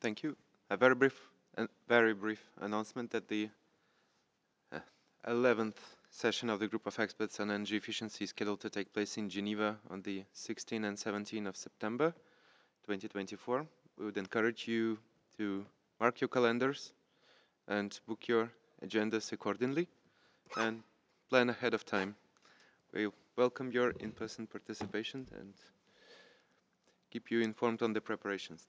Thank you. A very brief announcement that the 11th session of the Group of Experts on Energy Efficiency is scheduled to take place in Geneva on the 16th and 17th of September 2024. We would encourage you to mark your calendars and book your agendas accordingly and plan ahead of time. We welcome your in-person participation and keep you informed on the preparations.